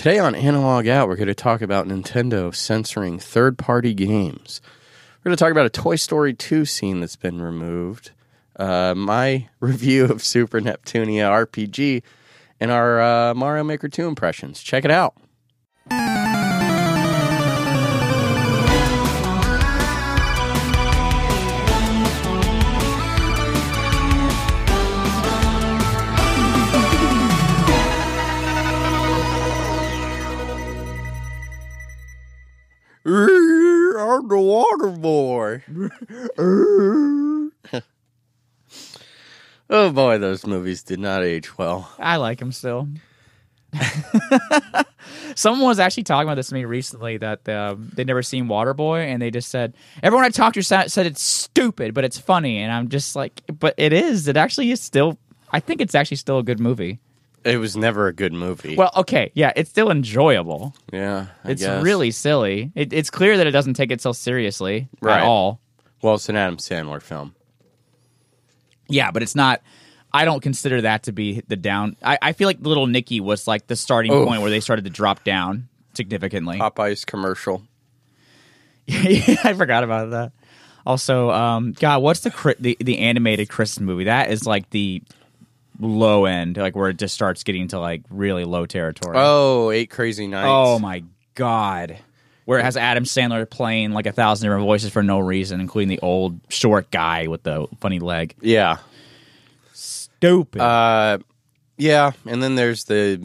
Today on Analog Out, we're going to talk about Nintendo censoring third-party games. We're going to talk about a Toy Story 2 scene that's been removed, my review of Super Neptunia RPG, and our Mario Maker 2 impressions. Check it out. I'm the water boy. Oh boy, those movies did not age well. I like them still. Someone was actually talking about this to me recently that they'd never seen Waterboy, and they just said, everyone I talked to said it's stupid, but it's funny. And I'm just like, but it is. It actually is still, I think it's actually still a good movie. It was never a good movie. Well, okay, yeah, it's still enjoyable. Yeah, it's guess. really silly. It's clear that it doesn't take itself seriously at all. Well, it's an Adam Sandler film. Yeah, but it's not. I don't consider that to be the down. I feel like Little Nicky was like the starting point where they started to drop down significantly. Popeye's commercial. Yeah, I forgot about that. Also, God, what's the animated Chris movie? That is like the low end, like where it just starts getting to like really low territory. Oh, 8 Crazy Nights. Oh my God. Where it has Adam Sandler playing like 1,000 different voices for no reason, including the old short guy with the funny leg. Yeah. Stupid. Yeah, and then there's the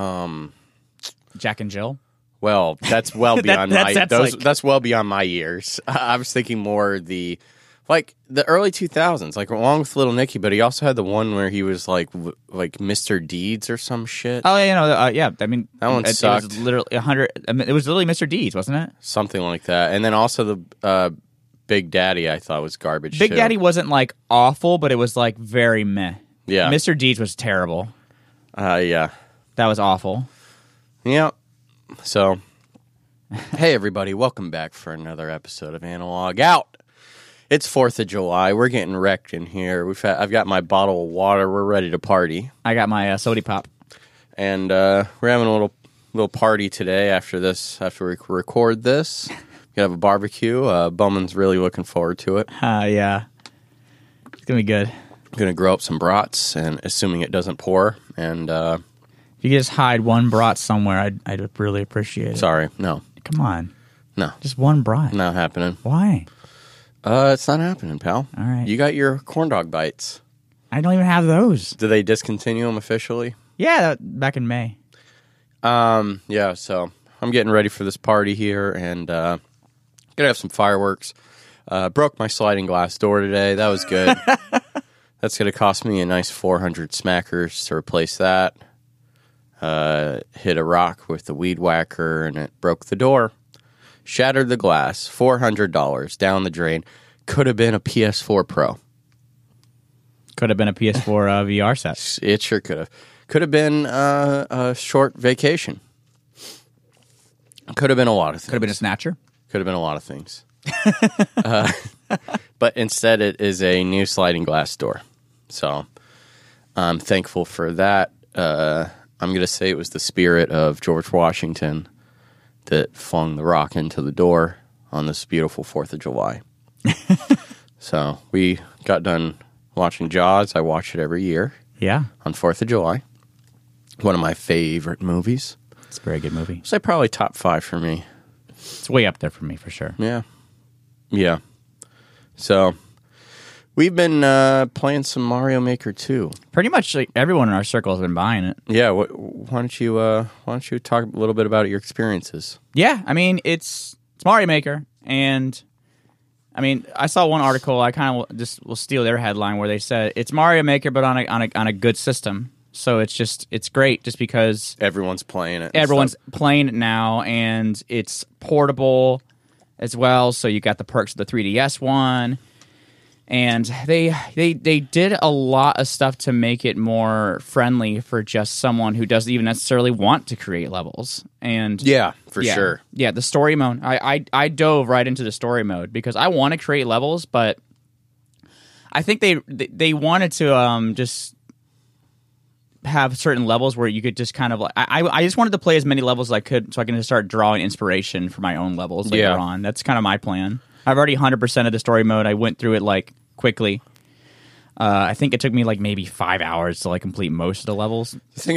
Jack and Jill. Well, that's well beyond that's well beyond my years. I was thinking more the early 2000s, like along with Little Nicky, but he also had the one where he was like Mr. Deeds or some shit. Oh, yeah, I mean, that one sucked. It was literally 100. I mean, it was literally Mr. Deeds, wasn't it? Something like that. And then also the Big Daddy, I thought was garbage. Big Daddy wasn't like awful, but it was like very meh. Yeah, Mr. Deeds was terrible. Yeah, that was awful. Yeah. So, hey everybody, welcome back for another episode of Analog Out. It's 4th of July. We're getting wrecked in here. I've got my bottle of water. We're ready to party. I got my soda pop, and we're having a little party today. After we record this, we have a barbecue. Bowman's really looking forward to it. Yeah, it's gonna be good. I'm gonna grow up some brats, and assuming it doesn't pour, and if you could just hide one brat somewhere, I'd really appreciate it. Sorry, no. Come on, no, just one brat. Not happening. Why? It's not happening, pal. All right. You got your corn dog bites. I don't even have those. Did they discontinue them officially? Yeah, back in May. Yeah, so I'm getting ready for this party here, and gonna have some fireworks. Broke my sliding glass door today. That was good. That's gonna cost me a nice 400 smackers to replace that. Hit a rock with the weed whacker, and it broke the door. Shattered the glass. $400 down the drain. Could have been a PS4 Pro. Could have been a PS4 VR set. It sure could have. Could have been a short vacation. Could have been a lot of things. Could have been a snatcher. Could have been a lot of things. But instead it is a new sliding glass door. So I'm thankful for that. I'm going to say it was the spirit of George Washington that flung the rock into the door on this beautiful 4th of July. So we got done watching Jaws. I watch it every year. Yeah. On 4th of July. One of my favorite movies. It's a very good movie. I'd say probably top 5 for me. It's way up there for me, for sure. Yeah. Yeah. So we've been playing some Mario Maker 2. Pretty much like, everyone in our circle has been buying it. Yeah. Why don't you talk a little bit about your experiences? Yeah. I mean, it's Mario Maker, and I mean, I saw one article. I kind of just will steal their headline where they said it's Mario Maker, but on a good system. So it's great just because everyone's playing it. Everyone's playing it now, and it's portable as well. So you got the perks of the 3DS one, and they did a lot of stuff to make it more friendly for just someone who doesn't even necessarily want to create levels. And yeah, for sure. Yeah, the story mode. I dove right into the story mode because I want to create levels, but I think they wanted to just have certain levels where you could just kind of like I just wanted to play as many levels as I could so I can just start drawing inspiration for my own levels later on. That's kind of my plan. I've already 100% of the story mode. I went through it like quickly. I think it took me like maybe 5 hours to like complete most of the levels. The thing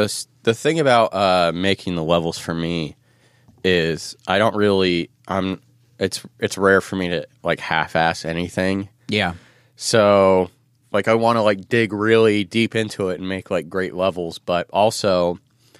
about making the levels for me is I don't really it's rare for me to like half-ass anything. Yeah. So like I want to like dig really deep into it and make like great levels, but also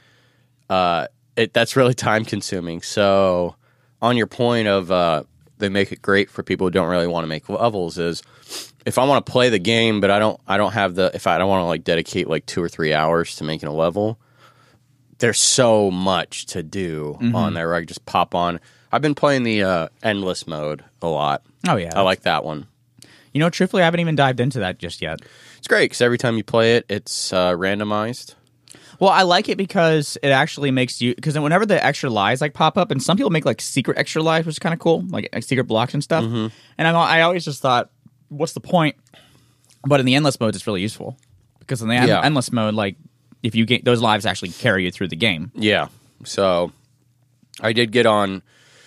that's really time consuming. So on your point of they make it great for people who don't really want to make levels is if I want to play the game, but I don't have if I don't want to like dedicate like 2 or 3 hours to making a level, there's so much to do on there where I can just pop on. I've been playing the endless mode a lot. Oh, yeah. I like that one. You know, truthfully, I haven't even dived into that just yet. It's great because every time you play it, it's randomized. Well, I like it because it actually makes you... Because whenever the extra lives like pop up, and some people make like secret extra lives, which is kind of cool, like secret blocks and stuff. And I always just thought, what's the point? But in the endless mode, it's really useful. Because in the endless mode, like, if you get those lives actually carry you through the game. Yeah. So I did get on...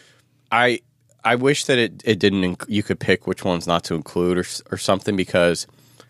I wish that it didn't. You could pick which ones not to include or something because,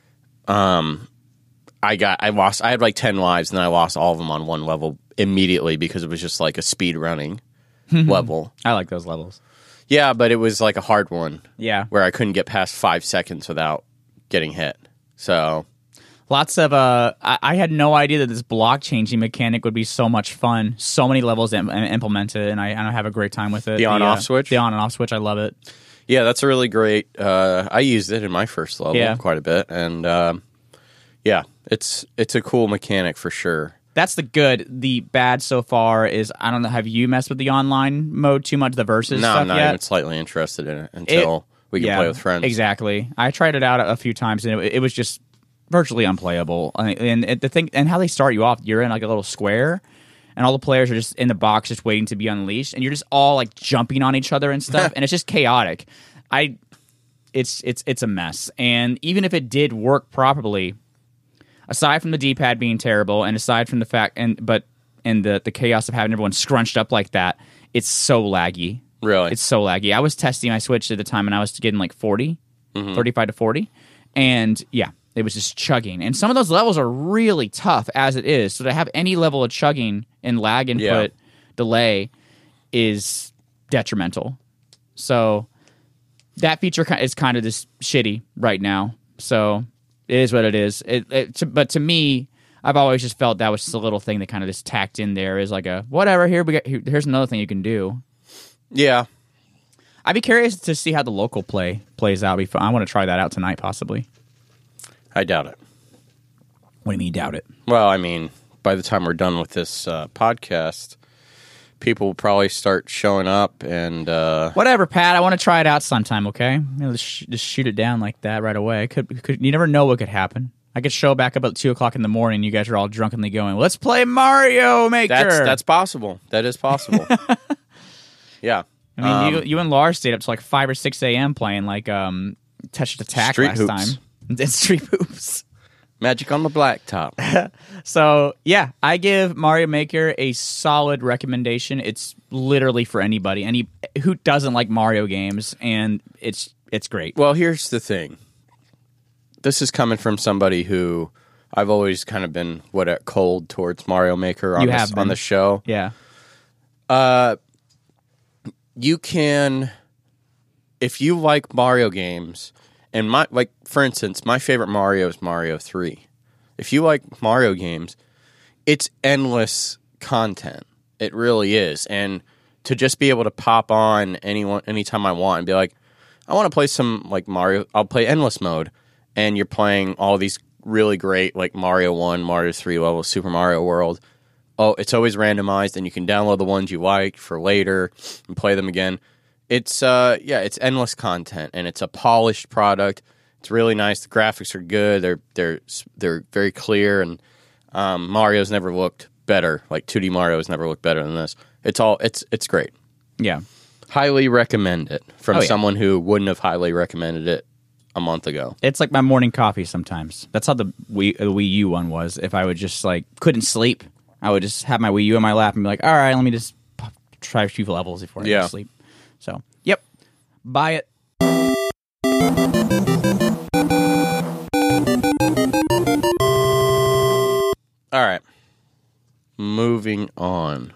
I lost. I had like 10 lives and then I lost all of them on one level immediately because it was just like a speed running level. I like those levels. Yeah, but it was like a hard one. Yeah, where I couldn't get past 5 seconds without getting hit. So. Lots of I had no idea that this block changing mechanic would be so much fun. So many levels implemented, and I have a great time with it. The on-off switch? The on and off switch, I love it. Yeah, that's a really great... I used it in my first level quite a bit, and it's a cool mechanic for sure. That's the good. The bad so far is, I don't know, have you messed with the online mode too much, the versus stuff No, I'm not yet? even slightly interested in it until we can play with friends. Exactly. I tried it out a few times, and it was just... virtually unplayable. And the thing, and how they start you off, you're in like a little square, and all the players are just in the box, just waiting to be unleashed, and you're just all like jumping on each other and stuff, and it's just chaotic. It's a mess. And even if it did work properly, aside from the D-pad being terrible, and aside from the fact, and the chaos of having everyone scrunched up like that, it's so laggy. Really, it's so laggy. I was testing my Switch at the time, and I was getting like 35 to 40, and yeah. It was just chugging. And some of those levels are really tough as it is. So to have any level of chugging and lag input delay is detrimental. So that feature is kind of just shitty right now. So it is what it is. But to me, I've always just felt that was just a little thing that kind of just tacked in there is like a, whatever, here's another thing you can do. Yeah. I'd be curious to see how the local plays out. I want to try that out tonight, possibly. I doubt it. What do you mean, doubt it? Well, I mean, by the time we're done with this podcast, people will probably start showing up and... Whatever, Pat. I want to try it out sometime, okay? Just shoot it down like that right away. You never know what could happen. I could show back up at 2 o'clock in the morning. You guys are all drunkenly going, let's play Mario Maker. That's possible. That is possible. Yeah. I mean, you and Lars stayed up to like 5 or 6 a.m. playing like Tetris Attack Street last hoops. time. It's Street Hoops. Magic on the blacktop. So, yeah, I give Mario Maker a solid recommendation. It's literally for anybody. Who doesn't like Mario games, and it's great. Well, here's the thing. This is coming from somebody who I've always kind of been cold towards Mario Maker on the show. Yeah. You can, if you like Mario games... And for instance, my favorite Mario is Mario 3. If you like Mario games, it's endless content. It really is. And to just be able to pop on anytime I want and be like, I want to play some like Mario, I'll play endless mode. And you're playing all these really great like Mario 1, Mario 3 levels, Super Mario World. Oh, it's always randomized and you can download the ones you like for later and play them again. It's it's endless content and it's a polished product. It's really nice. The graphics are good. They're very clear and Mario's never looked better. Like 2D Mario's never looked better than this. It's great. Yeah. Highly recommend it from someone who wouldn't have highly recommended it a month ago. It's like my morning coffee sometimes. That's how the Wii U one was. If I would just like couldn't sleep, I would just have my Wii U in my lap and be like, all right, let me just try a few levels before I go to sleep. So, yep. Buy it. All right. Moving on.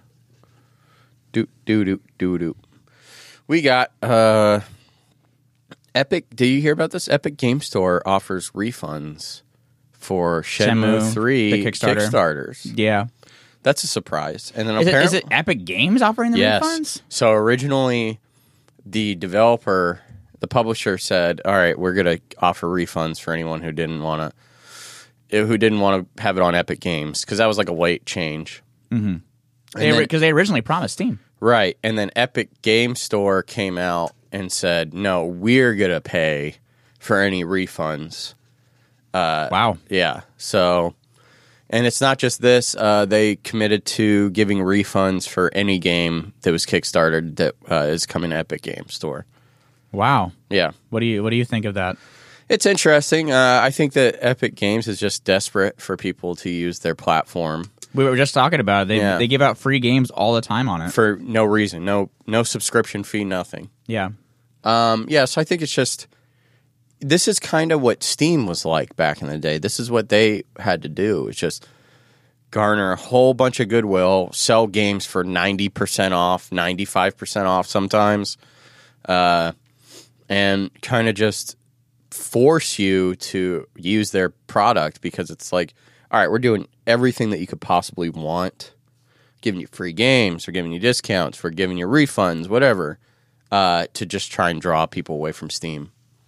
We got Epic. Do you hear about this? Epic Game Store offers refunds for Shenmue 3 the Kickstarter. Kickstarters. Yeah. That's a surprise. And then Is it Epic Games offering the refunds? So originally, the developer, the publisher said, "All right, we're going to offer refunds for anyone who didn't want to have it on Epic Games," because that was like a late change. Mm-hmm. Because they originally promised Steam. Right, and then Epic Game Store came out and said, "No, we're going to pay for any refunds." Wow. Yeah. So, and it's not just this. They committed to giving refunds for any game that was Kickstarted that is coming to Epic Game Store. Wow. Yeah. What do you think of that? It's interesting. I think that Epic Games is just desperate for people to use their platform. We were just talking about it. They give out free games all the time on it for no reason, no subscription fee, nothing. Yeah. So I think it's just, this is kind of what Steam was like back in the day. This is what they had to do. It's just garner a whole bunch of goodwill, sell games for 90% off, 95% off sometimes, and kind of just force you to use their product, because it's like, all right, we're doing everything that you could possibly want, giving you free games, we're giving you discounts, we're giving you refunds, whatever, to just try and draw people away from Steam.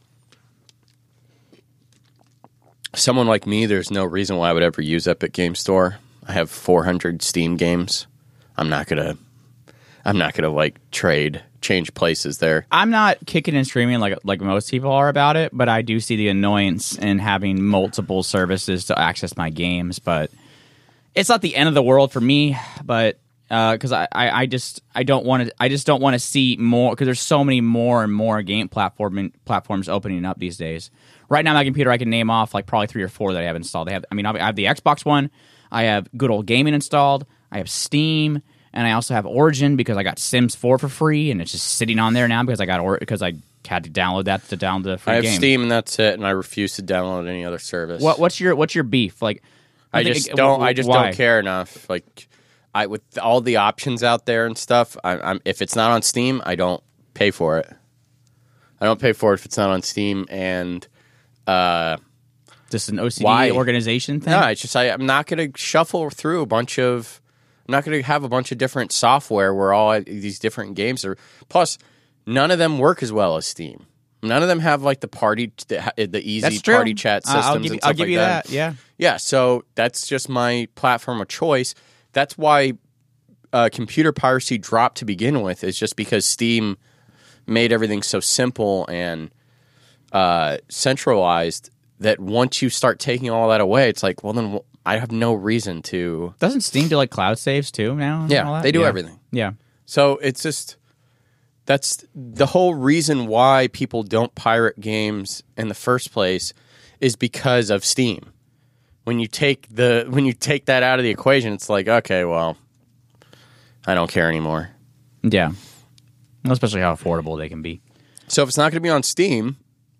Someone like me, there's no reason why I would ever use Epic Game Store. I have 400 Steam games. I'm not gonna like change places there. I'm not kicking and screaming like most people are about it, but I do see the annoyance in having multiple services to access my games. But it's not the end of the world for me. But because I just don't want to see more, because there's so many more and more game platforms opening up these days. Right now, on my computer, I can name off like probably 3 or 4 that I have installed. I have the Xbox One, I have Good Old Gaming installed, I have Steam, and I also have Origin because I got Sims 4 for free, and it's just sitting on there now because I had to download that to download the free game. I have Steam, and that's it, and I refuse to download any other service. What's your beef? Like, I just don't care enough. Like, with all the options out there and stuff, if it's not on Steam, I don't pay for it. I don't pay for it if it's not on Steam, and just an OCD organization thing. No, it's just I'm not going to shuffle through I'm not going to have a bunch of different software where all these different games are. Plus, none of them work as well as Steam. None of them have like the easy party chat systems. I'll give you that. Yeah. Yeah. So that's just my platform of choice. That's why computer piracy dropped to begin with. Is just because Steam made everything so simple and centralized that once you start taking all that away, it's like, well, then I have no reason to. Doesn't Steam do like cloud saves too now? Yeah, they do everything. Yeah. So it's just, that's the whole reason why people don't pirate games in the first place, is because of Steam. When you take that out of the equation, it's like, okay, well, I don't care anymore. Yeah. Especially how affordable they can be. So if it's not going to be on Steam,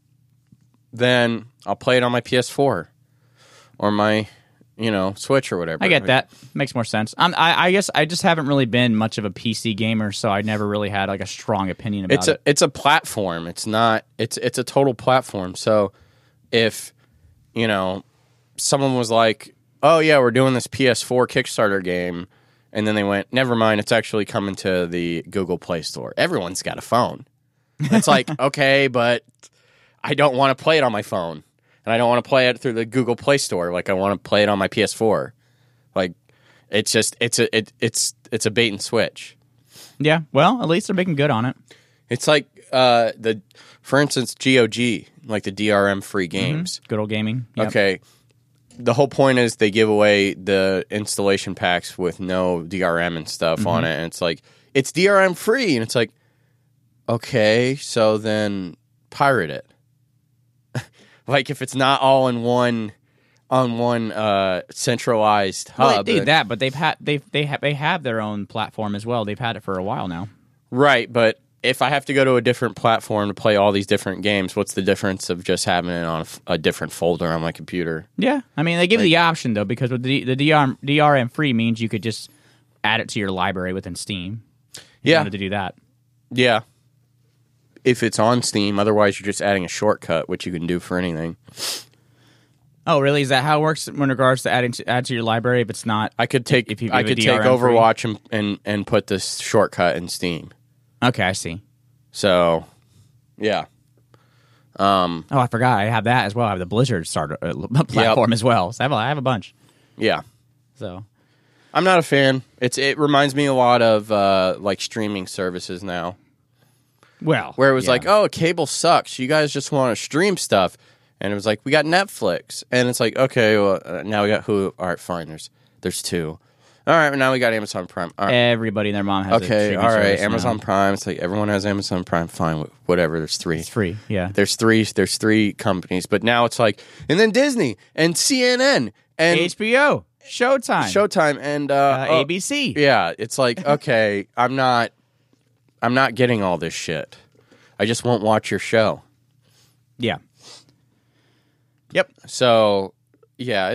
then I'll play it on my PS4 or my, Switch or whatever. I get that. Makes more sense. I guess I just haven't really been much of a PC gamer, so I never really had like a strong opinion about it. It's a platform. It's not. It's a total platform. So if someone was like, "Oh yeah, we're doing this PS4 Kickstarter game," and then they went, "Never mind, it's actually coming to the Google Play Store." Everyone's got a phone. It's like, okay, but I don't want to play it on my phone, and I don't want to play it through the Google Play Store. Like, I want to play it on my PS4. Like, it's just it's a bait and switch. Yeah, well, at least they're making good on it. It's like for instance, GOG, like the DRM free games. Good Old Gaming. Yep. Okay, the whole point is they give away the installation packs with no DRM and stuff on it, and it's like, it's DRM free, and it's like, okay, so then pirate it. Like if it's not all in one on one centralized hub. Well, they do that, but they have their own platform as well. They've had it for a while now. Right, but if I have to go to a different platform to play all these different games, what's the difference of just having it on a different folder on my computer? Yeah, I mean they give you the option though, because with the DRM free means you could just add it to your library within Steam. If you wanted to do that. Yeah. If it's on Steam, otherwise you're just adding a shortcut, which you can do for anything. Oh, really? Is that how it works in regards to add to your library? If it's not, I could take Overwatch and put this shortcut in Steam. Okay, I see. So, yeah. I forgot. I have that as well. I have the Blizzard starter platform as well. So I have a bunch. Yeah. So, I'm not a fan. It reminds me a lot of like streaming services now. Well, where it was like, oh, cable sucks. You guys just want to stream stuff. And it was like, we got Netflix. And it's like, okay, well, now we got Hulu. All right, fine. There's two. All right, now we got Amazon Prime. All right. Everybody and their mom has okay, all right, Amazon now. Prime. It's like everyone has Amazon Prime. Fine, whatever. There's three. It's free, yeah. There's three companies. But now it's like, and then Disney and CNN and HBO, Showtime, and ABC. Yeah, it's like, okay, I'm not getting all this shit. I just won't watch your show. Yeah. Yep. So, yeah,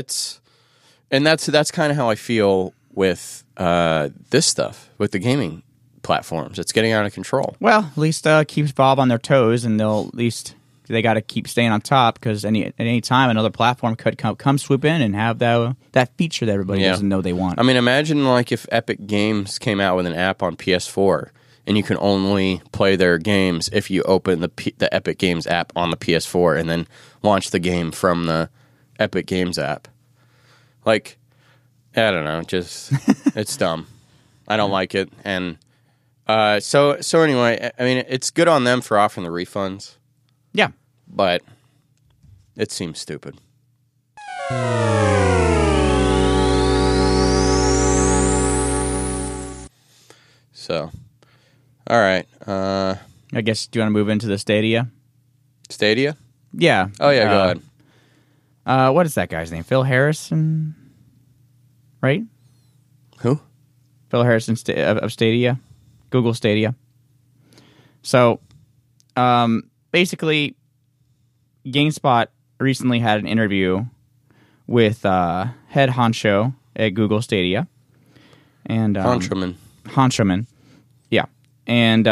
that's kind of how I feel with this stuff, with the gaming platforms. It's getting out of control. Well, at least keeps Bob on their toes, and they got to keep staying on top, because at any time another platform could come swoop in and have that feature that everybody doesn't know they want. I mean, imagine like if Epic Games came out with an app on PS4. And you can only play their games if you open the Epic Games app on the PS4 and then launch the game from the Epic Games app. Like, I don't know, just it's dumb. I don't like it, and so anyway, I mean, it's good on them for offering the refunds. Yeah, but it seems stupid. So. All right. I guess, do you want to move into the Stadia? Stadia? Yeah. Oh, yeah, go ahead. What is that guy's name? Phil Harrison? Right? Who? Phil Harrison of Stadia. Google Stadia. So, basically, GameSpot recently had an interview with head honcho at Google Stadia. And Honchoman. Yeah. And,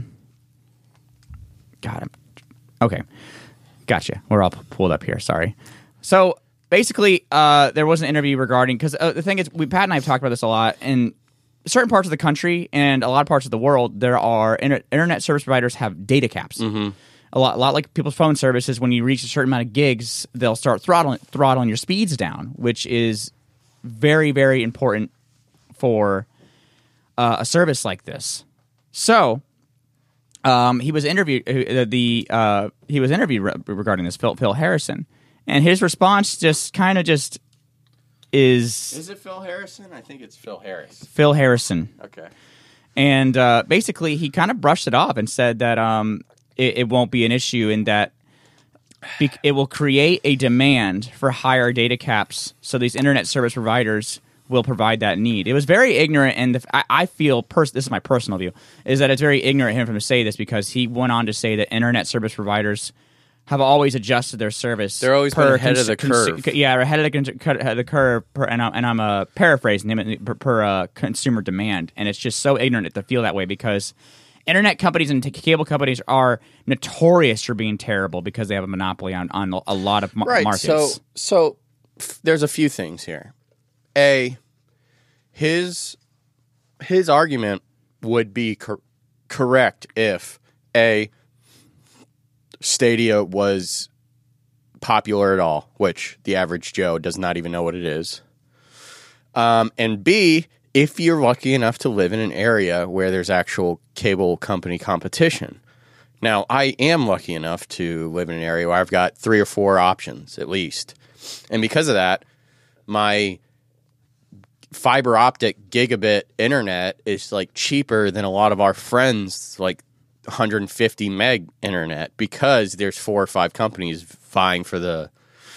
okay. Gotcha. We're all pulled up here. Sorry. So, basically, there was an interview regarding, because the thing is, Pat and I have talked about this a lot, in certain parts of the country and a lot of parts of the world, there are internet service providers have data caps. Mm-hmm. A lot like people's phone services, when you reach a certain amount of gigs, they'll start throttling your speeds down, which is very, very important for a service like this. So, he was interviewed. He was interviewed regarding this, Phil Harrison, and his response is. Is it Phil Harrison? I think it's Phil Harris. Phil Harrison. Okay. And basically, he kind of brushed it off and said that it won't be an issue, in that it will create a demand for higher data caps, so these internet service providers will provide that need. It was very ignorant, and I feel, this is my personal view, is that it's very ignorant of him to say this, because he went on to say that internet service providers have always adjusted their service. They're always been ahead of the curve. Ahead of the curve, and I'm paraphrasing him, per consumer demand, and it's just so ignorant to feel that way, because internet companies and cable companies are notorious for being terrible because they have a monopoly on a lot of markets. So there's a few things here. His argument would be correct if Stadia was popular at all, which the average Joe does not even know what it is. And B, if you're lucky enough to live in an area where there's actual cable company competition. Now, I am lucky enough to live in an area where I've got 3 or 4 options at least. And because of that, my fiber optic gigabit internet is like cheaper than a lot of our friends, like 150 meg internet because there's 4 or 5 companies vying for the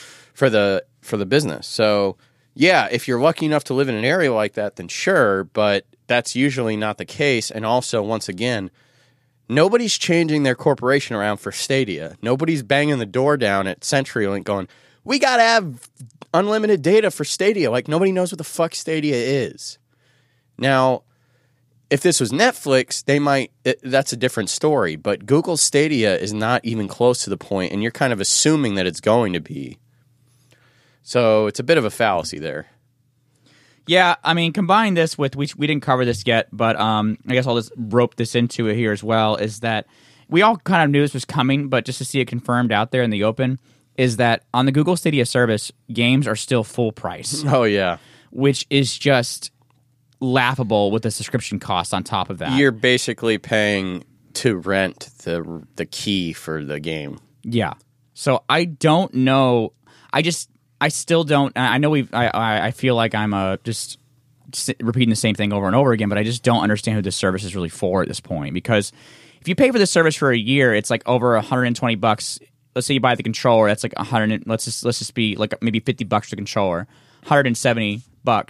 business. So yeah, if you're lucky enough to live in an area like that, then sure, but that's usually not the case. And also, once again, nobody's changing their corporation around for Stadia. Nobody's banging the door down at CenturyLink going, we got to have unlimited data for Stadia. Like, nobody knows what the fuck Stadia is. Now, if this was Netflix, that's a different story. But Google Stadia is not even close to the point, and you're kind of assuming that it's going to be. So it's a bit of a fallacy there. Yeah, I mean, combine this with, we didn't cover this yet, but I guess I'll just rope this into it here as well, is that we all kind of knew this was coming, but just to see it confirmed out there in the open, is that on the Google Stadia service, games are still full price. Oh, yeah. Which is just laughable with the subscription cost on top of that. You're basically paying to rent the key for the game. Yeah. So I don't know. I still don't. I know I feel like I'm just repeating the same thing over and over again, but I just don't understand who this service is really for at this point. Because if you pay for this service for a year, it's like over $120. Let's say you buy the controller, that's like 100. Let's just be like maybe $50 for the controller, $170.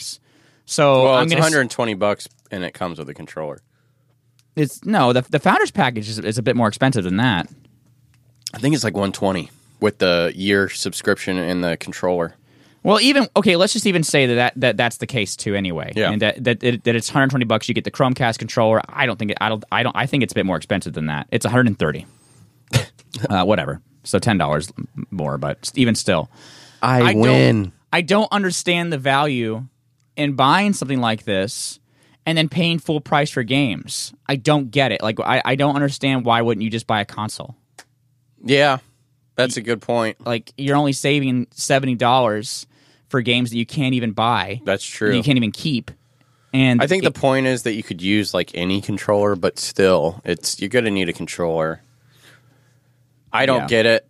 So well, it's $120 and it comes with a controller. It's the Founders Package is a bit more expensive than that. I think it's like $120 with the year subscription and the controller. Well, let's just even say that's the case too. Anyway, yeah, and that it's $120. You get the Chromecast controller. I think it's a bit more expensive than that. It's $130. Whatever. So $10 more, but even still, I win. I don't understand the value in buying something like this and then paying full price for games. I don't get it. Like, I don't understand why wouldn't you just buy a console? Yeah, that's a good point. Like, you're only saving $70 for games that you can't even buy. That's true. You can't even keep. And I think the point is that you could use like any controller, but still, you're going to need a controller. I don't get it.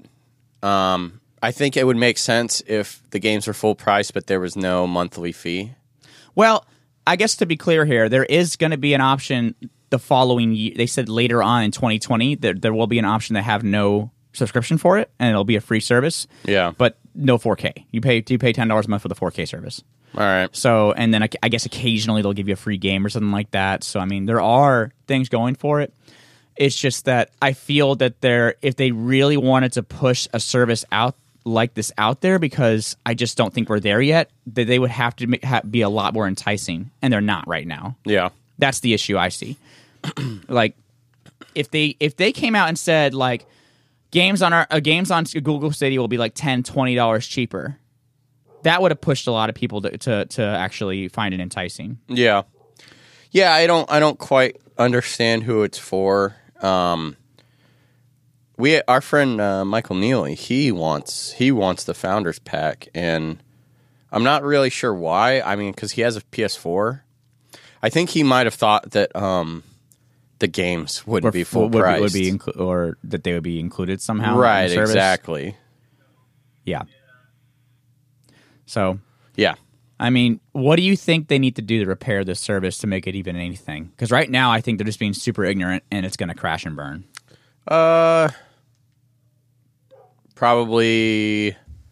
I think it would make sense if the games were full price, but there was no monthly fee. Well, I guess to be clear here, there is going to be an option the following year. They said later on in 2020 that there will be an option to have no subscription for it, and it'll be a free service. Yeah, but no 4K. You pay $10 a month for the 4K service. All right. So, and then I guess occasionally they'll give you a free game or something like that. So, I mean, there are things going for it. It's just that I feel that if they really wanted to push a service out like this out there, because I just don't think we're there yet, that they would have to be a lot more enticing, and they're not right now. Yeah, that's the issue I see. Like, if they came out and said like games on Google Stadia will be like $10-$20 cheaper, that would have pushed a lot of people to actually find it enticing. Yeah. I don't quite understand who it's for. Our friend Michael Neely, he wants the Founders Pack, and I'm not really sure why. I mean, because he has a PS4. I think he might have thought that the games wouldn't be full price, or that they would be included somehow. Right? In the service. Exactly. Yeah. So yeah. I mean, what do you think they need to do to repair this service to make it even anything? Because right now, I think they're just being super ignorant, and it's going to crash and burn. Probably.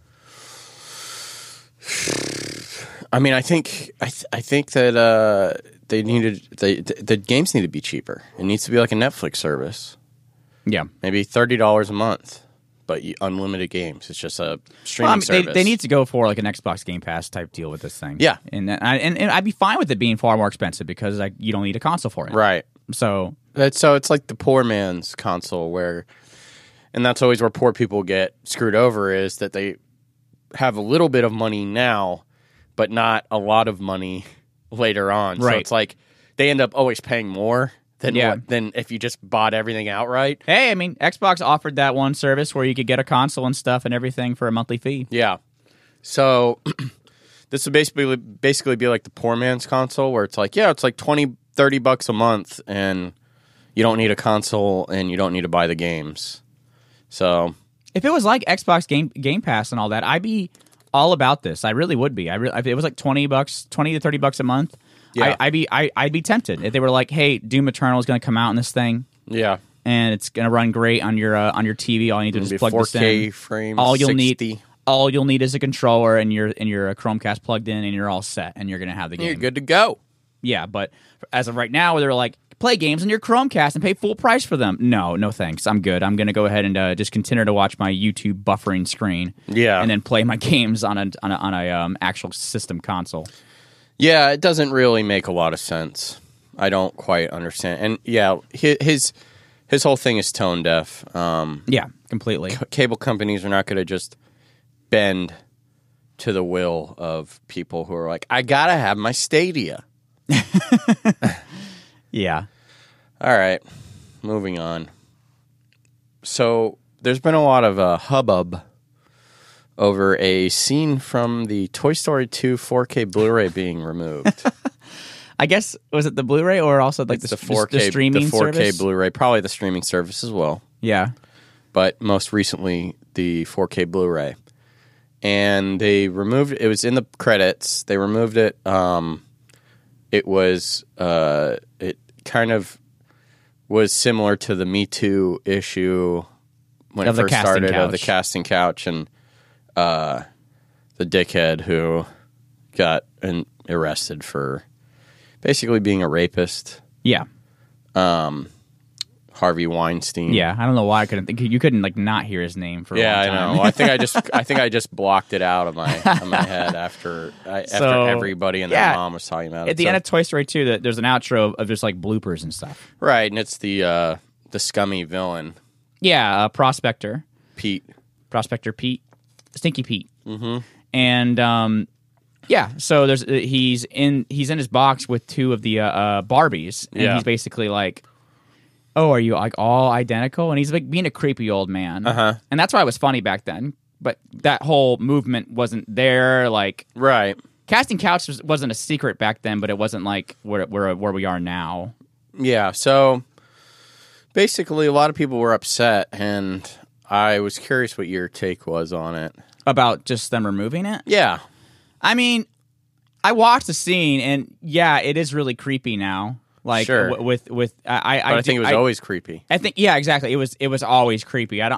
I mean, I think that the games need to be cheaper. It needs to be like a Netflix service. Yeah, maybe $30 a month. But unlimited games. It's just a streaming service. They need to go for like an Xbox Game Pass type deal with this thing. Yeah, and I'd be fine with it being far more expensive because you don't need a console for it. Right. So it's like the poor man's console, and that's always where poor people get screwed over, is that they have a little bit of money now, but not a lot of money later on. Right. So it's like they end up always paying more than if you just bought everything outright. Hey, I mean, Xbox offered that one service where you could get a console and stuff and everything for a monthly fee. Yeah. So this would basically be like the poor man's console, where it's like, yeah, it's like $20-$30 a month, and you don't need a console and you don't need to buy the games. So if it was like Xbox Game Pass and all that, I'd be all about this. I really would be. If it was like $20 to $30 a month. Yeah. I'd be tempted if they were like, "Hey, Doom Eternal is going to come out in this thing." Yeah, and it's gonna run great on your TV. All you need to do is Be plug this 4K in. frames. All you'll 60. need. All you'll need is a controller and your Chromecast plugged in, and you're all set, and you're gonna have the game. You're good to go. Yeah, but as of right now, they're like, play games on your Chromecast and pay full price for them. No thanks. I'm good. I'm gonna go ahead and just continue to watch my YouTube buffering screen. Yeah. and then play my games on a actual system console. Yeah, it doesn't really make a lot of sense. I don't quite understand. And yeah, his whole thing is tone deaf. Yeah, completely. Cable companies are not going to just bend to the will of people who are like, I gotta have my Stadia. Yeah. All right, moving on. So there's been a lot of hubbub over a scene from the Toy Story 2 4K Blu-ray being removed. I guess, was it the Blu-ray or also like It's the 4K, the streaming 4K service? Blu-ray, probably the streaming service as well. Yeah. But most recently the 4K Blu-ray. And they removed it was in the credits. They removed it. It was it kind of was similar to the Me Too issue when Of it the first casting started couch. of the casting couch and the dickhead who got arrested for basically being a rapist. Yeah. Harvey Weinstein. Yeah. I don't know why I couldn't think. You couldn't like not hear his name for a Yeah, long I time. know. I think I just blocked it out of my head after everybody and their mom was talking about it. At the end of Toy Story 2, there's an outro of just like bloopers and stuff. Right, and it's the scummy villain, Yeah, Prospector Pete. Pete, Stinky Pete. Mm-hmm. And yeah, so he's in his box with two of the Barbies, and he's basically like, "Oh, are you like all identical?" And he's like being a creepy old man. And that's why it was funny back then. But that whole movement wasn't there. Like, Right. casting couch wasn't a secret back then, but it wasn't like where we are now. Yeah, so basically a lot of people were upset, and I was curious what your take was on it. About just them removing it? Yeah. I mean, I watched the scene, and yeah, it is really creepy now. Like, Sure. But I think it was always creepy. I think, yeah, exactly. It was always creepy. I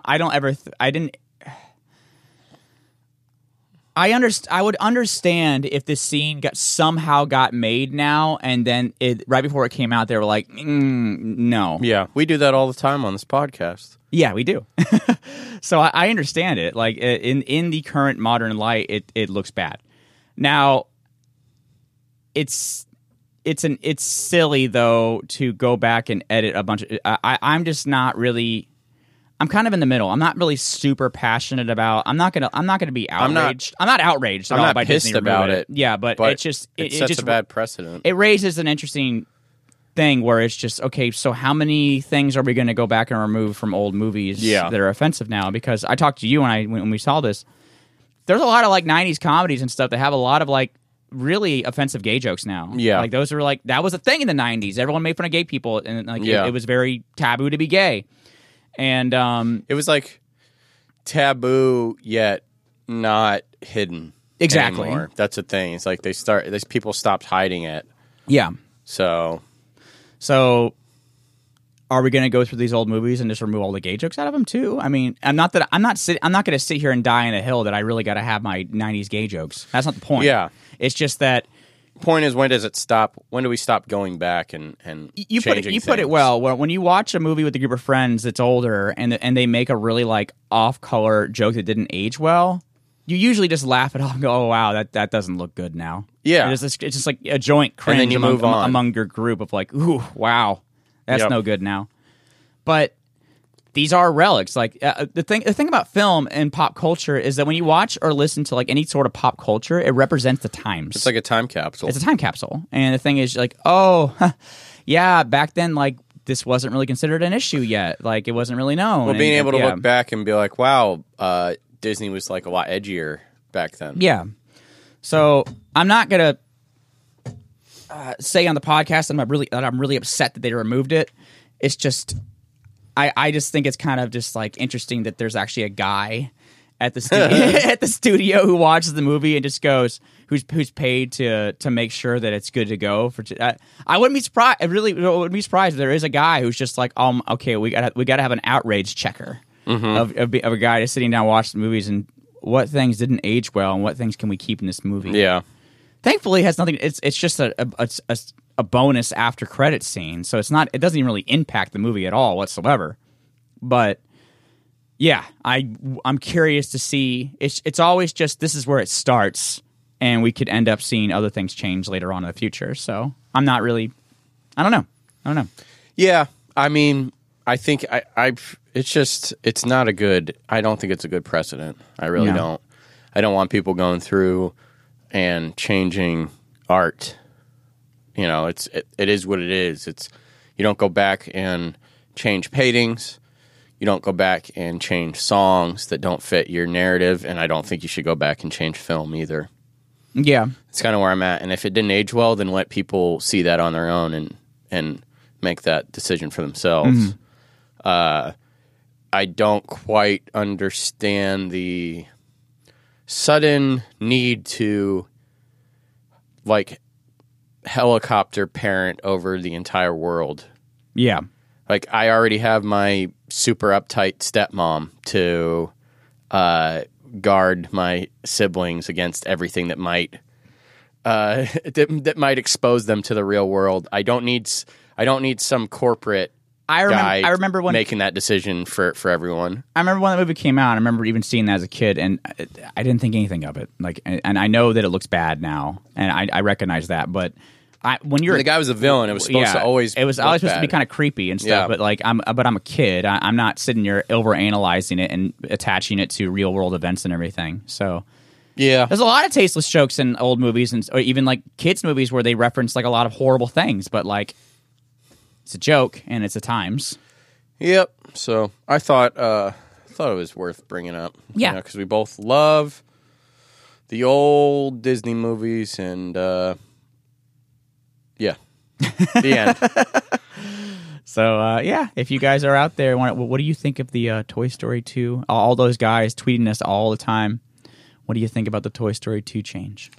would understand if this scene somehow got made now, and then right before it came out, they were like, no. Yeah, we do that all the time on this podcast. Yeah, we do. So I understand it. Like in the current modern light, it looks bad. Now, it's silly though to go back and edit a bunch of. I'm just not really. I'm kind of in the middle. I'm not really super passionate about. I'm not gonna be outraged. I'm not outraged. I'm at all not by pissed Disney about removing it. Yeah, but it's just it sets a bad precedent. It raises an interesting thing where it's just, okay, so how many things are we going to go back and remove from old movies that are offensive now? Because I talked to you when we saw this. There's a lot of like 90s comedies and stuff that have a lot of like really offensive gay jokes now. Yeah. Like those are like, that was a thing in the 90s. Everyone made fun of gay people, and like it was very taboo to be gay. And it was like taboo yet not hidden. Exactly. Anymore. That's the thing. It's like people stopped hiding it. Yeah. So, are we going to go through these old movies and just remove all the gay jokes out of them too? I mean, I'm not going to sit here and die on a hill that I really got to have my 90s gay jokes. That's not the point. Yeah. It's just that. Point is, when does it stop? When do we stop going back and You changing put it things? well. When you watch a movie with a group of friends that's older and they make a really like off-color joke that didn't age well, you usually just laugh it off and go, "Oh wow, that doesn't look good now." Yeah. It's just like a joint cringe then you move on. among your group of like, "Ooh, wow, that's no good now." But these are relics. Like the thing about film and pop culture is that when you watch or listen to like any sort of pop culture, it represents the times. It's like a time capsule. It's a time capsule. And the thing is like, oh, yeah, back then, like, this wasn't really considered an issue yet. Like, it wasn't really known. Well, being able to look back and be like, wow, Disney was like a lot edgier back then. Yeah. So I'm not going to say on the podcast that I'm really upset that they removed it. It's just, I just think it's kind of just like interesting that there's actually a guy at the at the studio who watches the movie and just goes, who's paid to make sure that it's good to go for. I wouldn't be surprised. I really wouldn't be surprised if there is a guy who's just like, okay, we got to have an outrage checker of a guy just sitting down watching the movies and what things didn't age well and what things can we keep in this movie. Yeah. Thankfully, it has nothing. It's just a bonus after credit scene, so it's not. It doesn't even really impact the movie at all whatsoever. But yeah, I'm curious to see. It's always just this is where it starts, and we could end up seeing other things change later on in the future. So I'm not really. I don't know. Yeah, I mean, I think it's not a good. I don't think it's a good precedent. I really don't. I don't want people going through and changing art. You know, it is what it is. You don't go back and change paintings. You don't go back and change songs that don't fit your narrative, and I don't think you should go back and change film either. Yeah. It's kind of where I'm at. And if it didn't age well, then let people see that on their own and make that decision for themselves. I don't quite understand the sudden need to, like, helicopter parent over the entire world. Yeah. Like, I already have my super uptight stepmom to guard my siblings against everything that might that might expose them to the real world. I don't need some corporate guy I remember when making that decision for everyone. I remember when that movie came out. I remember even seeing that as a kid, and I didn't think anything of it. Like, and I know that it looks bad now, and I recognize that. But when you're the guy was a villain, it was supposed to always. It was always supposed to be kind of creepy and stuff. Yeah. But like, I'm a kid. I'm not sitting here over analyzing it and attaching it to real world events and everything. So. Yeah, there's a lot of tasteless jokes in old movies, or even like kids' movies where they reference like a lot of horrible things, but like it's a joke and it's a times. Yep. So I thought it was worth bringing up. Yeah, because we both love the old Disney movies, and yeah, the end. So yeah, if you guys are out there, what do you think of the Toy Story 2? All those guys tweeting us all the time. What do you think about the Toy Story 2 change?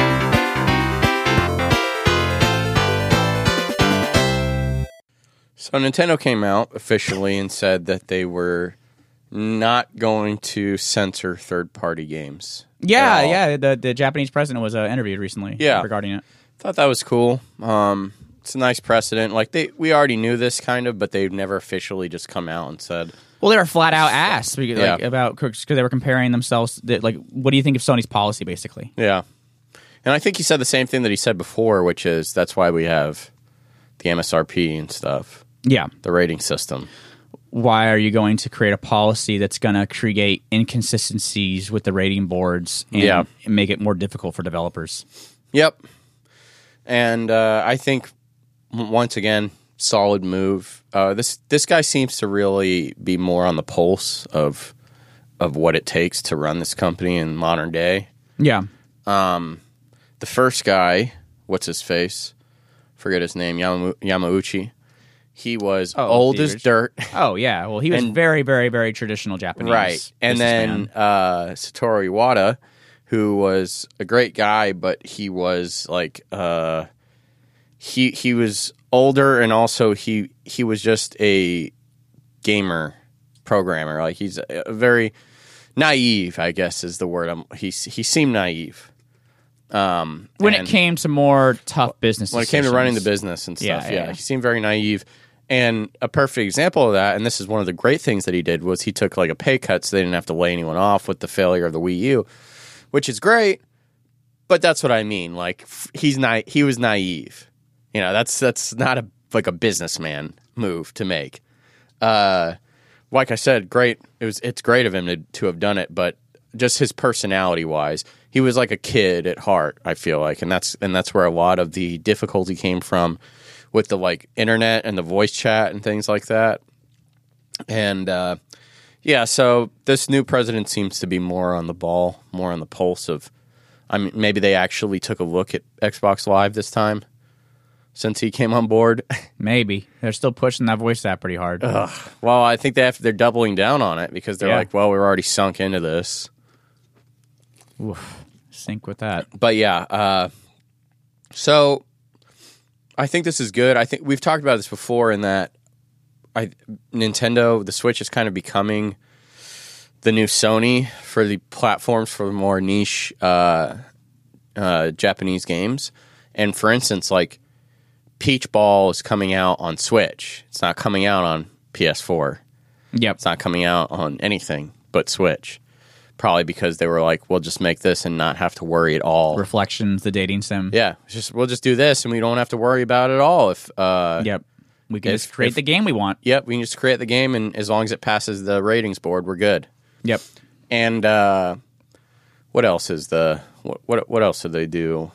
So Nintendo came out officially and said that they were not going to censor third-party games. Yeah. The Japanese president was interviewed recently regarding it. Thought that was cool. It's a nice precedent. Like we already knew this kind of, but they've never officially just come out and said. Well, they were flat out asked because they were comparing themselves. Like, what do you think of Sony's policy, basically? Yeah, and I think he said the same thing that he said before, which is that's why we have the MSRP and stuff. Yeah, the rating system. Why are you going to create a policy that's going to create inconsistencies with the rating boards and make it more difficult for developers? Yep, and I think once again. Solid move. This guy seems to really be more on the pulse of what it takes to run this company in modern day. Yeah. The first guy, what's his face? Forget his name. Yamauchi. He was old as dirt. Oh yeah. Well, he was very, very, very traditional Japanese. Right. And then Satoru Iwata, who was a great guy, but he was like he was older, and also he was just a gamer programmer. Like he's a very naive, I guess is the word. He seemed naive when it came to more tough business. When it came to running the business and stuff, yeah, he seemed very naive. And a perfect example of that, and this is one of the great things that he did, was he took like a pay cut so they didn't have to lay anyone off with the failure of the Wii U, which is great. But that's what I mean. Like he was naive. You know, that's not a businessman move to make. Like I said, great. It's great of him to have done it, but just his personality wise, he was like a kid at heart. I feel like, and that's where a lot of the difficulty came from with the like internet and the voice chat and things like that. And so this new president seems to be more on the ball, more on the pulse of. I mean, maybe they actually took a look at Xbox Live this time. Since he came on board, maybe they're still pushing that voice app pretty hard. Well, I think they're doubling down on it because they're like, well, we're already sunk into this. Oof. Sync with that. But yeah, so I think this is good. I think we've talked about this before in that Nintendo, the Switch is kind of becoming the new Sony for the platforms for more niche Japanese games. And for instance, like Peach Ball is coming out on Switch. It's not coming out on PS4. Yep. It's not coming out on anything but Switch. Probably because they were like, we'll just make this and not have to worry at all. Reflections, the dating sim. Yeah, we'll just do this and we don't have to worry about it at all. If Yep. We can just create the game we want. Yep, we can just create the game, and as long as it passes the ratings board, we're good. Yep. And what else is what else did they do?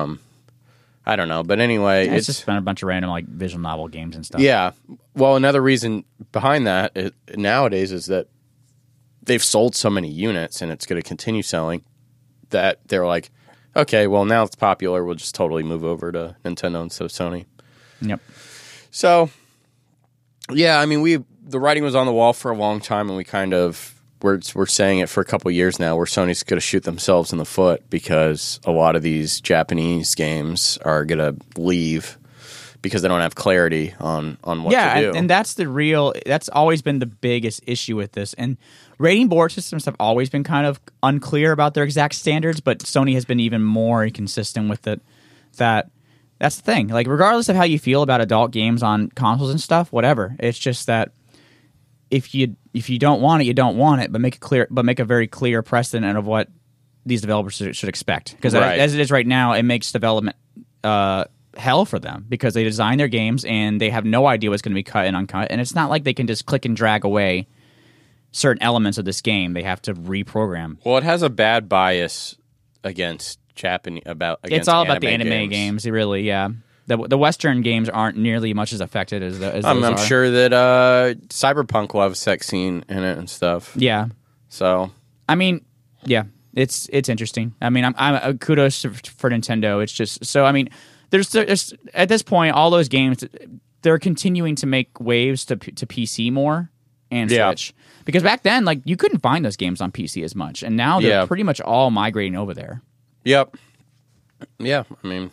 I don't know, but anyway, It's just been a bunch of random like visual novel games and stuff. Yeah. Well, another reason behind that nowadays is that they've sold so many units, and it's going to continue selling, that they're like, okay, well, now it's popular. We'll just totally move over to Nintendo instead of Sony. Yep. So, yeah, I mean, the writing was on the wall for a long time, and we kind of we're saying it for a couple of years now, where Sony's going to shoot themselves in the foot because a lot of these Japanese games are going to leave because they don't have clarity on what to do. Yeah, and that's always been the biggest issue with this. And rating board systems have always been kind of unclear about their exact standards, but Sony has been even more inconsistent with it. That's the thing. Like, regardless of how you feel about adult games on consoles and stuff, whatever. It's just that if you don't want it, you don't want it. But make a very clear precedent of what these developers should expect. Because as it is right now, it makes development hell for them, because they design their games and they have no idea what's going to be cut and uncut. And it's not like they can just click and drag away certain elements of this game. They have to reprogram. Well, it has a bad bias against Japanese it's all about the anime games. Really, yeah. The Western games aren't nearly much as affected as those I'm sure that Cyberpunk will have a sex scene in it and stuff. Yeah. So I mean, yeah, it's interesting. I mean, I'm kudos for Nintendo. It's just so, I mean, there's at this point, all those games, they're continuing to make waves to PC more and Switch. Because back then, like, you couldn't find those games on PC as much, and now they're pretty much all migrating over there. Yep. Yeah, I mean,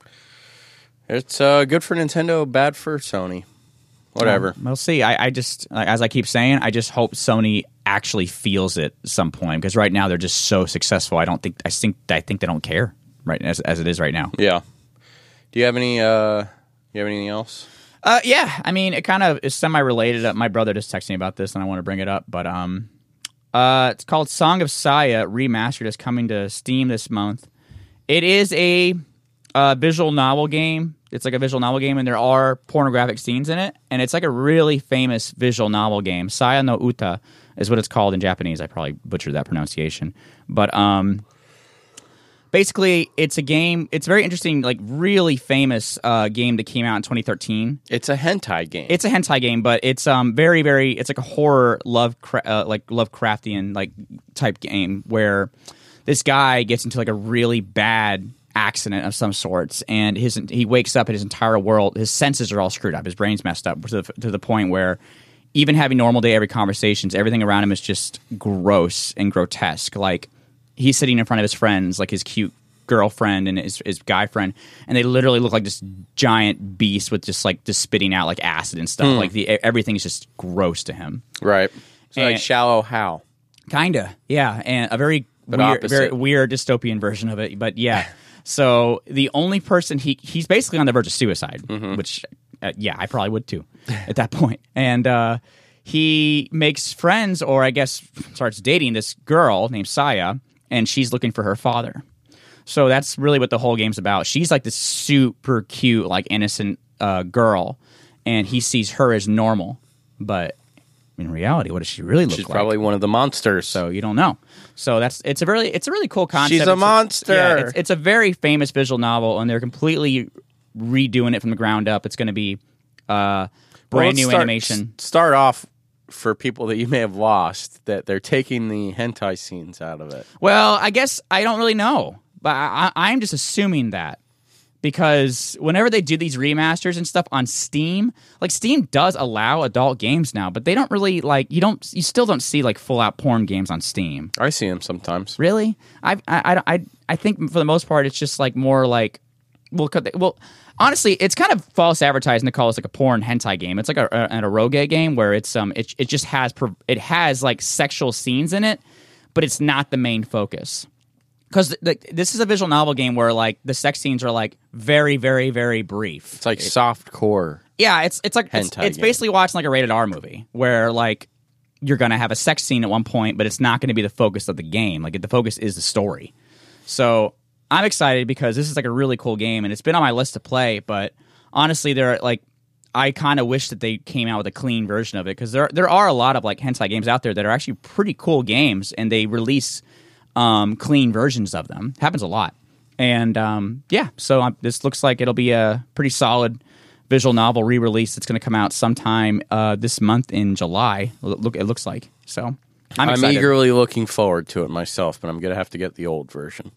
it's good for Nintendo, bad for Sony. Whatever. We'll see. I just, as I keep saying, I just hope Sony actually feels it at some point, because right now they're just so successful. I think they don't care right as it is right now. Yeah. Do you have anything else? Yeah. I mean, it kind of is semi-related. My brother just texted me about this, and I want to bring it up. But it's called Song of Saya Remastered. Is coming to Steam this month. It is a visual novel game. It's like a visual novel game, and there are pornographic scenes in it. And it's like a really famous visual novel game. Saya no Uta is what it's called in Japanese. I probably butchered that pronunciation. But basically, it's a game. It's very interesting, like really famous game that came out in 2013. It's a hentai game. It's a hentai game, but it's very, very. It's like a horror Lovecraftian like type game where this guy gets into like a really bad accident of some sorts, and he wakes up and his entire world, his senses are all screwed up. His brain's messed up to the point where even having normal day every conversations, everything around him is just gross and grotesque. Like, he's sitting in front of his friends, like his cute girlfriend and his guy friend, and they literally look like this giant beast with just spitting out like acid and stuff. Like everything is just gross to him. Right. So like Shallow Hal. Kinda, yeah, and a very weird dystopian version of it. But yeah, so the only person he's basically on the verge of suicide, which I probably would too at that point. And he makes friends, or I guess starts dating this girl named Saya, and she's looking for her father. So that's really what the whole game's about. She's like this super cute, like innocent girl, and he sees her as normal. But in reality, what does she really look like? She's probably one of the monsters. So you don't know. So it's a really cool concept. She's a monster. It's a very famous visual novel, and they're completely redoing it from the ground up. It's going to be brand new animation. Start off for people that you may have lost, that they're taking the hentai scenes out of it. Well, I guess I don't really know, but I'm just assuming that because whenever they do these remasters and stuff on Steam, like Steam does allow adult games now, but they don't really like you still don't see like full out porn games on Steam. I see them sometimes. Really? I think for the most part it's just like more like well honestly it's kind of false advertising to call this like a porn hentai game. It's like an eroge game where it's it just has like sexual scenes in it, but it's not the main focus. Because this is a visual novel game where like the sex scenes are like very, very, very brief. It's like soft core. Yeah, it's like it's basically watching like a rated R movie where like you're gonna have a sex scene at one point, but it's not going to be the focus of the game. Like the focus is the story. So I'm excited because this is like a really cool game, and it's been on my list to play. But honestly, I kind of wish that they came out with a clean version of it because there are a lot of like hentai games out there that are actually pretty cool games, and they release clean versions of them. Happens a lot. And so this looks like it'll be a pretty solid visual novel re-release that's going to come out sometime this month in July. It looks like. So I'm excited. I'm eagerly looking forward to it myself, but I'm going to have to get the old version.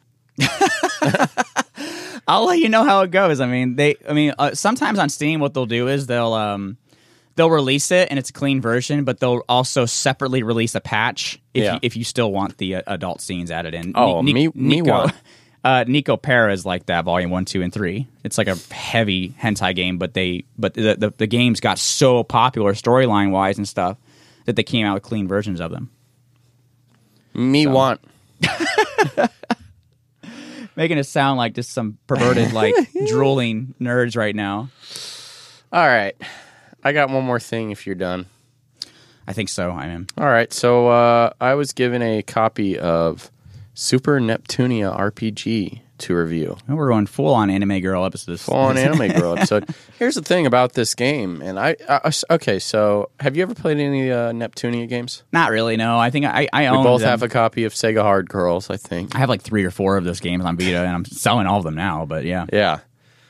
I'll let you know how it goes. I mean, sometimes on Steam what they'll do is they'll release it and it's a clean version, but they'll also separately release a patch if you still want the adult scenes added in. Oh, Nico Para is like that, Volume 1, 2, and 3. It's like a heavy hentai game, but the games got so popular storyline wise and stuff that they came out with clean versions of them. Want. Making it sound like just some perverted, like drooling nerds right now. All right. I got one more thing if you're done. I think so, I am. All right, so I was given a copy of Super Neptunia RPG to review. Well, we're going full-on anime girl episodes. Full-on anime girl episode. Here's the thing about this game, and okay, so have you ever played any Neptunia games? Not really, no. I think I own We both them. have a copy of Sega Hard Girls, I think. I have like 3 or 4 of those games on Vita, and I'm selling all of them now, but yeah. Yeah.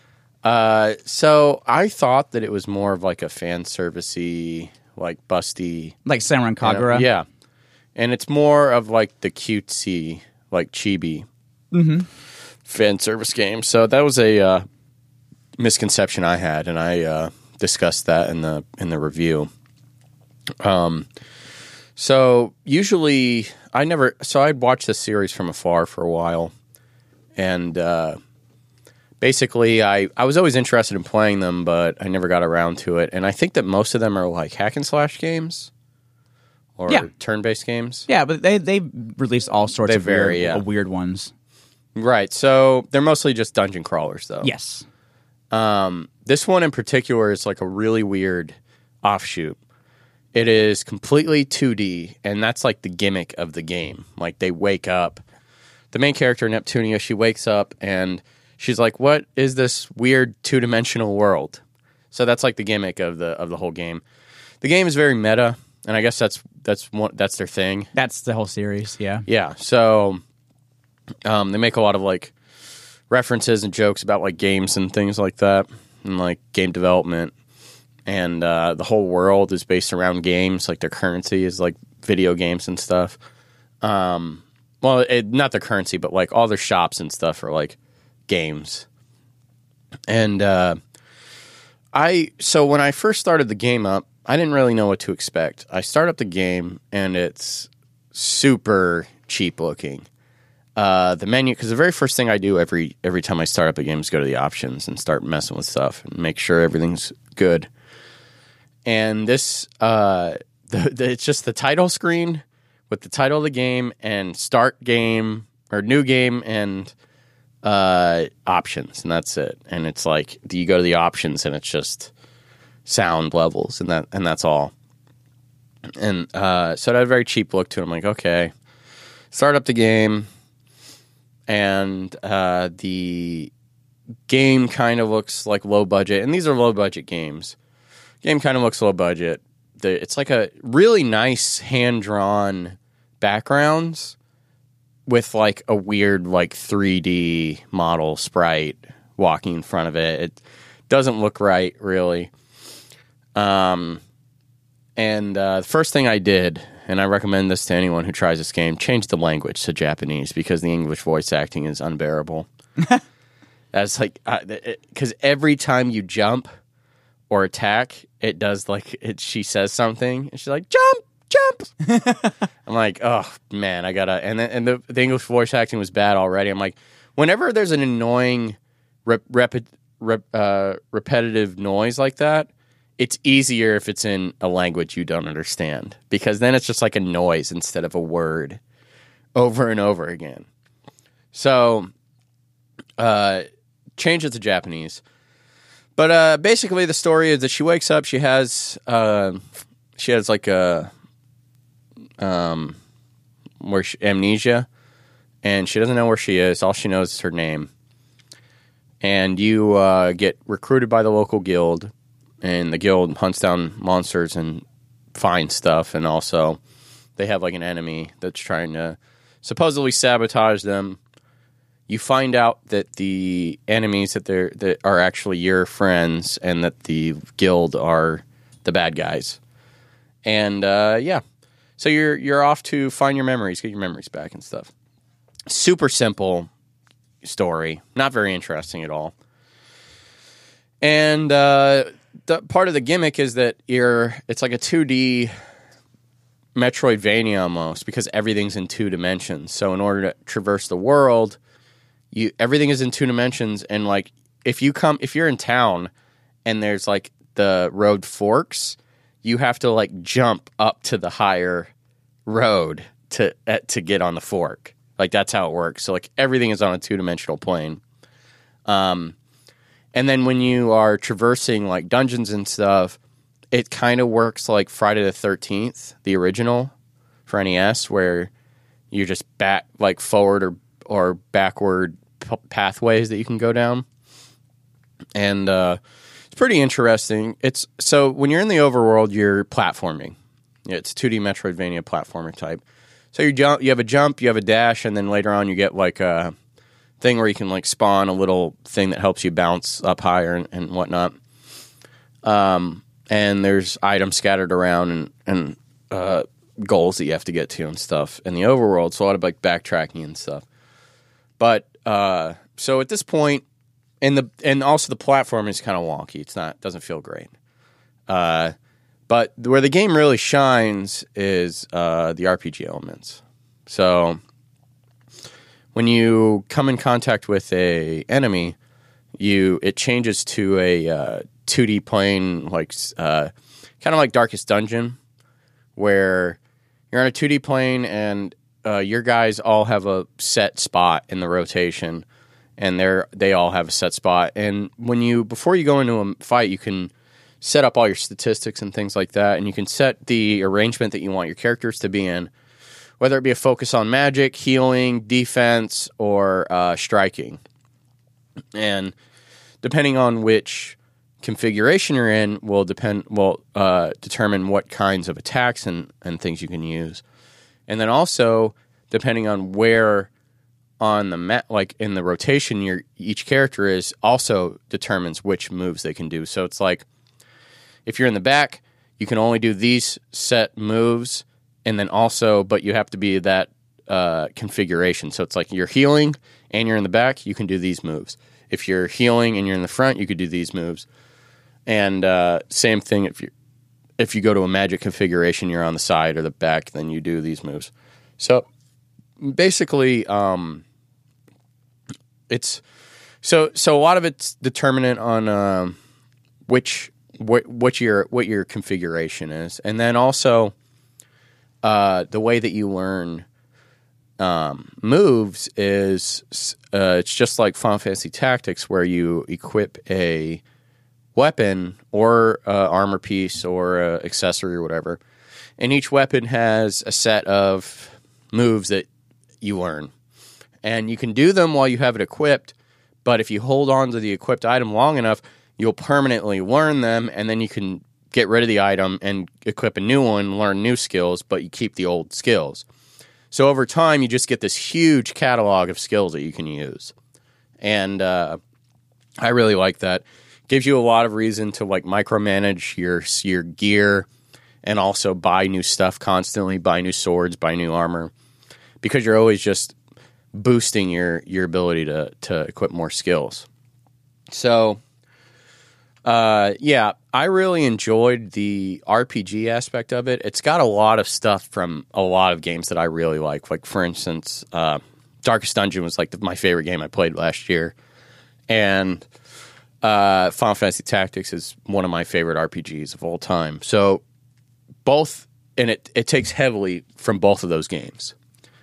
So I thought that it was more of like a fan servicey, like busty, like Senran Kagura. Yeah, and it's more of like the cutesy, like chibi fan service game. So that was a misconception I had, and I discussed that in the review. So usually I'd watch the series from afar for a while, and basically, I was always interested in playing them, but I never got around to it. And I think that most of them are like hack and slash games or turn-based games. Yeah, but they release all sorts of weird ones. Right. So they're mostly just dungeon crawlers, though. Yes. This one in particular is like a really weird offshoot. It is completely 2D, and that's like the gimmick of the game. Like they wake up. The main character, Neptunia, she wakes up and she's like, "What is this weird two-dimensional world?" So that's like the gimmick of the whole game. The game is very meta, and I guess that's their thing. That's the whole series, yeah. Yeah. So they make a lot of like references and jokes about like games and things like that, and like game development. And the whole world is based around games. Like their currency is like video games and stuff. Well, not their currency, but like all their shops and stuff are like games. And so when I first started the game up, I didn't really know what to expect. I start up the game and it's super cheap looking. The menu, because the very first thing I do every time I start up a game is go to the options and start messing with stuff and make sure everything's good. And this, it's just the title screen with the title of the game and start game or new game and options, and that's it. And it's like you go to the options and it's just sound levels and that's all. And so it had a very cheap look to it. I'm like, okay, start up the game, and the game kind of looks like low budget, and these are low budget games. Game kind of looks low budget. It's like a really nice hand drawn backgrounds with like a weird like 3D model sprite walking in front of it. It doesn't look right, really. And the first thing I did, and I recommend this to anyone who tries this game, change the language to Japanese because the English voice acting is unbearable. That's like because every time you jump or attack, it does like it. She says something, and she's like, "Jump, jump." I'm like, oh man, I gotta. And the English voice acting was bad already. I'm like, whenever there's an annoying, repetitive noise like that, it's easier if it's in a language you don't understand, because then it's just like a noise instead of a word over and over again. So, change it to Japanese. But basically, the story is that she wakes up. She has like a amnesia, and she doesn't know where she is. All she knows is her name. And you get recruited by the local guild, and the guild hunts down monsters and finds stuff. And also, they have like an enemy that's trying to supposedly sabotage them. You find out that the enemies that are actually your friends, and that the guild are the bad guys. And so you're off to find your memories, get your memories back and stuff. Super simple story, not very interesting at all. And the part of the gimmick is that it's like a 2D Metroidvania almost, because everything's in 2 dimensions. So in order to traverse the world, everything is in 2 dimensions, and like if you're in town and there's like the road forks, you have to like jump up to the higher road to get on the fork. Like that's how it works. So like everything is on a 2-dimensional plane. And then when you are traversing like dungeons and stuff, it kind of works like Friday the 13th, the original for NES, where you're just forward or backward pathways that you can go down. And it's pretty interesting. So when you're in the overworld, you're platforming. It's 2D Metroidvania platformer type. So you have a jump, you have a dash, and then later on you get like a thing where you can like spawn a little thing that helps you bounce up higher and whatnot. And there's items scattered around and goals that you have to get to and stuff in the overworld. So a lot of like backtracking and stuff. But so at this point, and also the platform is kind of wonky. Doesn't feel great. But where the game really shines is the RPG elements. So when you come in contact with a enemy, it changes to a 2D plane, like kind of like Darkest Dungeon, where you're on a 2D plane and your guys all have a set spot in the rotation, and they all have a set spot. And before you go into a fight, you can set up all your statistics and things like that, and you can set the arrangement that you want your characters to be in, whether it be a focus on magic, healing, defense, or striking. And depending on which configuration you're in will determine what kinds of attacks and things you can use. And then also, depending on where on the map, like in the rotation each character is, also determines which moves they can do. So it's like, if you're in the back, you can only do these set moves, and then also, but you have to be that configuration. So it's like you're healing and you're in the back, you can do these moves. If you're healing and you're in the front, you could do these moves. And same thing if you go to a magic configuration, you're on the side or the back, then you do these moves. So basically, it's so a lot of it's determinant on what your configuration is, and then also the way that you learn moves is it's just like Final Fantasy Tactics, where you equip a weapon or armor piece or accessory or whatever, and each weapon has a set of moves that you learn, and you can do them while you have it equipped. But if you hold on to the equipped item long enough, you'll permanently learn them, and then you can get rid of the item and equip a new one, learn new skills, but you keep the old skills. So over time, you just get this huge catalog of skills that you can use. And I really like that. Gives you a lot of reason to like micromanage your gear, and also buy new stuff constantly, buy new swords, buy new armor, because you're always just boosting your ability to equip more skills. So, yeah, I really enjoyed the RPG aspect of it. It's got a lot of stuff from a lot of games that I really like. Like, for instance, Darkest Dungeon was like my favorite game I played last year. And Final Fantasy Tactics is one of my favorite RPGs of all time. So, both, and it takes heavily from both of those games.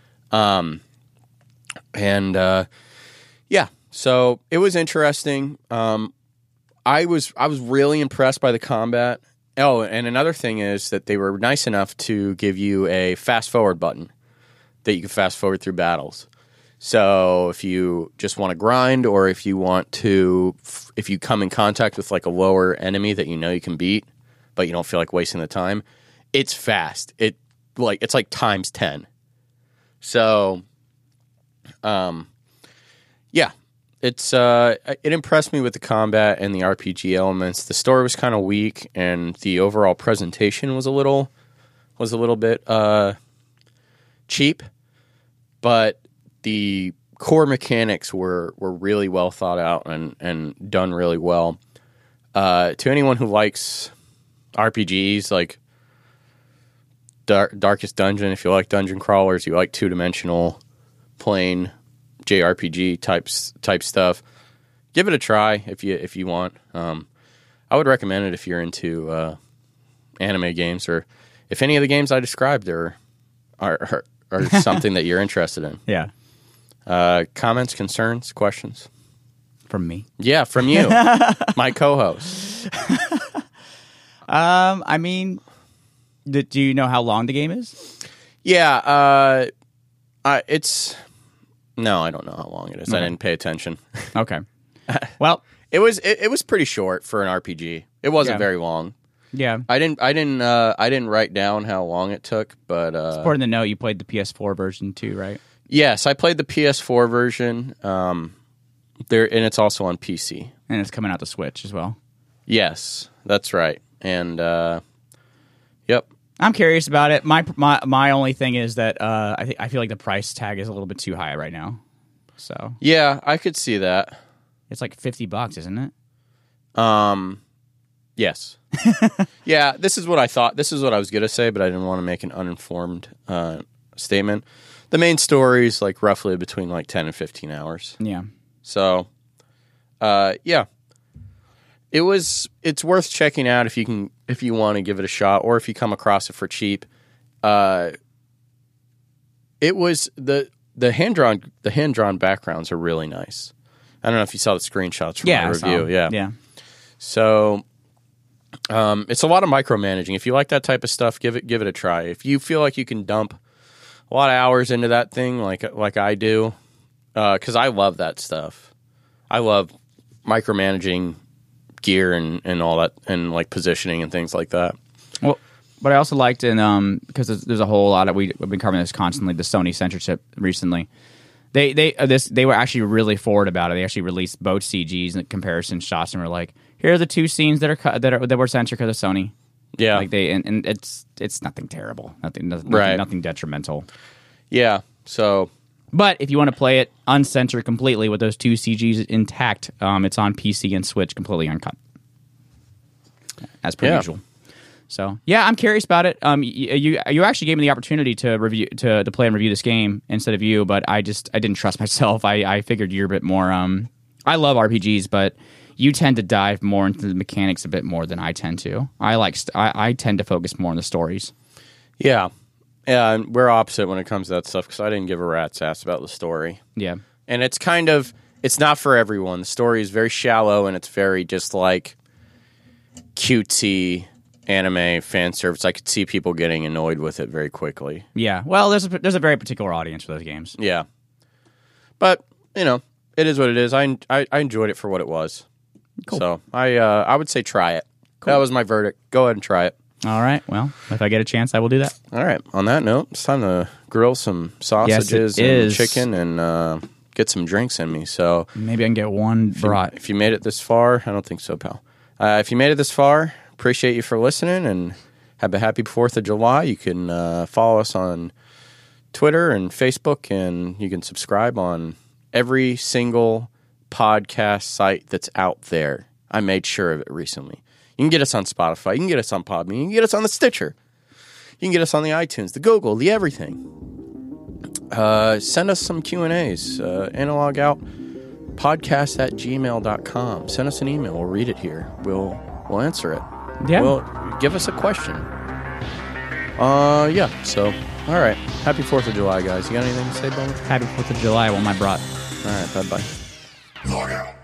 Yeah, so it was interesting. I was really impressed by the combat. Oh, and another thing is that they were nice enough to give you a fast forward button that you can fast forward through battles. So if you just want to grind, or if you want to, if you come in contact with like a lower enemy that you know you can beat, but you don't feel like wasting the time, it's fast. It's like times 10. So, yeah. It impressed me with the combat and the RPG elements. The story was kind of weak, and the overall presentation was a little bit cheap. But the core mechanics were really well thought out and done really well. To anyone who likes RPGs like Darkest Dungeon, if you like dungeon crawlers, you like 2-dimensional plain JRPG type stuff, give it a try if you want. I would recommend it if you're into anime games, or if any of the games I described are something that you're interested in. Yeah. Comments, concerns, questions From me. Yeah, from you, my co-host. I mean, do you know how long the game is? Yeah, it's. No, I don't know how long it is. Okay. I didn't pay attention. Okay. Well, it was pretty short for an RPG. It wasn't very long. yeah. I didn't write down how long it took, but Important to note, you played the PS4 version too, right? yes, I played the PS4 version. There, and it's also on PC. And it's coming out to Switch as well. Yes, that's right. And yep. I'm curious about it. My only thing is that I feel like the price tag is a little bit too high right now. So Yeah, I could see that. it's like $50, isn't it? Yes. Yeah, this is what I thought. This is what I was going to say, but I didn't want to make an uninformed statement. The main story is like roughly between like 10 and 15 hours. Yeah. So, yeah. It's worth checking out if you want to give it a shot, or if you come across it for cheap. It was the hand-drawn backgrounds are really nice. I don't know if you saw the screenshots from my review. Yeah. So, it's a lot of micromanaging. If you like that type of stuff, give it a try. If you feel like you can dump a lot of hours into that thing, like I do, because I love that stuff. I love micromanaging gear and all that, and like positioning and things like that. Well, but I also liked because there's a whole lot of we've been covering this constantly, the Sony censorship recently. They were actually really forward about it. They actually released both CGs and comparison shots, and were like, here are the two scenes that were censored because of Sony. Yeah, like and it's nothing terrible, nothing detrimental. Yeah, so. But if you want to play it uncensored completely with those two CGs intact, it's on PC and Switch completely uncut, as per usual. So yeah, I'm curious about it. You actually gave me the opportunity to review to play and review this game instead of you, but I didn't trust myself. I figured you're a bit more. I love RPGs, but you tend to dive more into the mechanics a bit more than I tend to. I tend to focus more on the stories. Yeah. Yeah, and we're opposite when it comes to that stuff, because I didn't give a rat's ass about the story. Yeah. And it's it's not for everyone. The story is very shallow, and it's very just like cutesy anime fan service. I could see people getting annoyed with it very quickly. Yeah. Well, there's a very particular audience for those games. Yeah. But, it is what it is. I enjoyed it for what it was. Cool. So I would say try it. Cool. That was my verdict. Go ahead and try it. All right. Well, if I get a chance, I will do that. All right. On that note, it's time to grill some sausages and chicken and get some drinks in me. So maybe I can get one brat. If you made it this far, I don't think so, pal. If you made it this far, appreciate you for listening, and have a happy 4th of July. You can follow us on Twitter and Facebook, and you can subscribe on every single podcast site that's out there. I made sure of it recently. You can get us on Spotify. You can get us on Podbean. You can get us on the Stitcher. You can get us on the iTunes, the Google, the everything. Send us some Q&As. analogoutpodcast@gmail.com. Send us an email. We'll read it here. We'll answer it. Yeah. Well, give us a question. Yeah. So, all right. Happy 4th of July, guys. You got anything to say, Bowman? Happy 4th of July, one my brought. All right. Bye-bye. Log out.